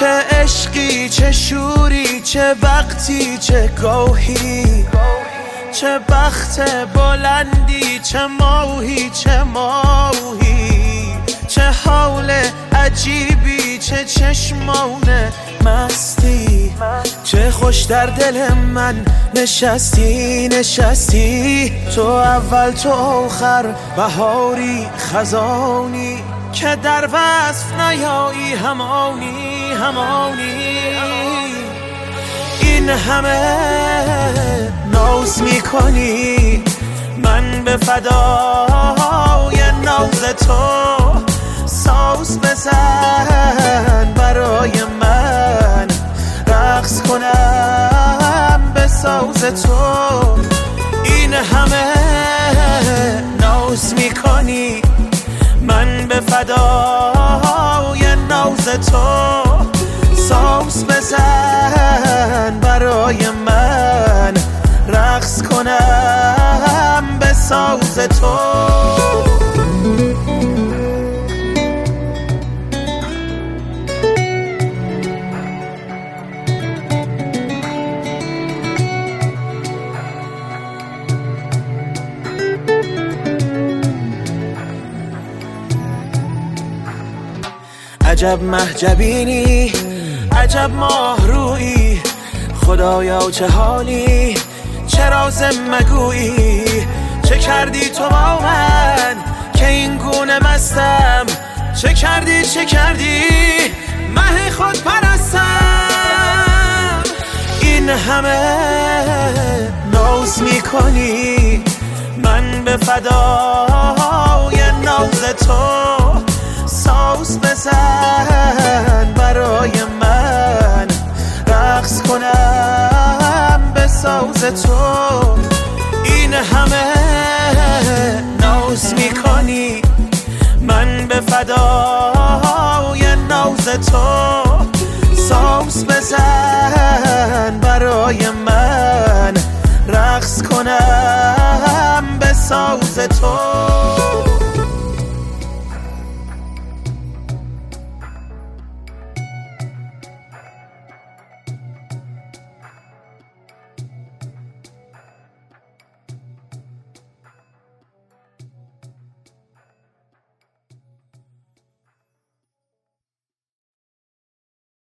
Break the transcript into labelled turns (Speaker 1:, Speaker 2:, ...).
Speaker 1: چه عشقی، چه شوری، چه وقتی، چه گوهی، چه بخت بلندی، چه ماهی، چه ماهی، چه حال عجیبی، چه چشمان مستی، چه خوش در دل من نشستی نشستی. تو اول تو آخر، بهاری خزانی که در وصف نیایی، همانی همانی. این همه ناز میکنی، من به فدای ناز تو. ساز بزن برای من، رقص کنم به ساز تو. این همه ناز میکنی، من به فدای ناز تو. ساز بزن برای من، رقص کنم به ساز تو. عجب محجبینی، عجب ماه رویی، خدایا چه حالی، چه راز مگویی. چه کردی تو با من که این گونه مستم، چه کردی چه کردی مه خود پرستم. این همه ناز میکنی، من به فدای ناز تو. ساز بزن برای من، رقص کنم به ساز تو. این همه ناز میکنی، من به فدای ناز تو. ساز بزن